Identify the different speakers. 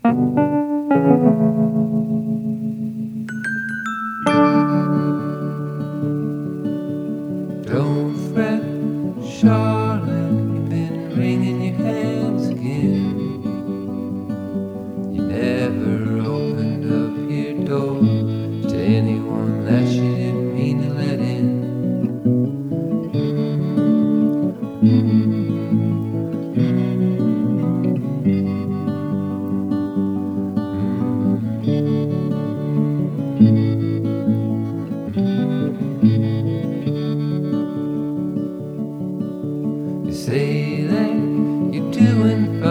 Speaker 1: Don't fret, Charlotte, you've been wringing your hands again. You never opened up your door to anyone that you didn't mean to let in. You say that you're doing fine.